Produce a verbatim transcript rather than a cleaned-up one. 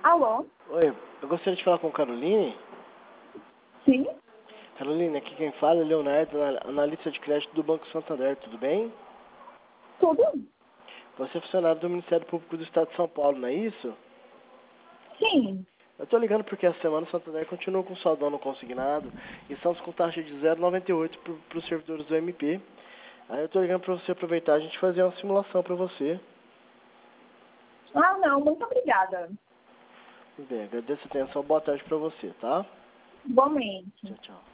Alô? Oi, eu gostaria de falar com Caroline. Sim? Caroline, aqui quem fala é Leonardo, analista de crédito do Banco Santander, tudo bem? Tudo? Você é funcionário do Ministério Público do Estado de São Paulo, não é isso? Sim. Eu tô ligando porque essa semana o Santander continua com saldão no consignado e estamos com taxa de zero vírgula noventa e oito para os servidores do M P. Aí eu tô ligando para você aproveitar a gente fazer uma simulação para você. Ah, não, muito obrigada. Tudo bem, agradeço a atenção, boa tarde para você, tá? Igualmente. Tchau, tchau.